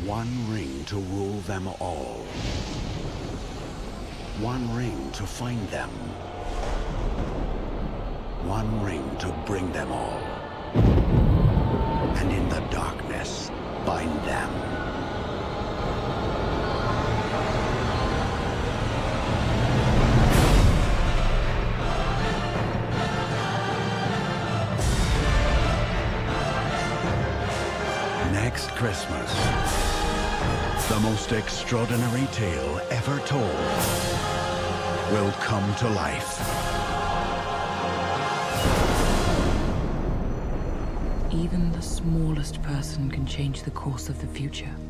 One ring to rule them all. One ring to find them. One ring to bring them all. And in the darkness, bind them. Next Christmas, the most extraordinary tale ever told will come to life. Even the smallest person can change the course of the future.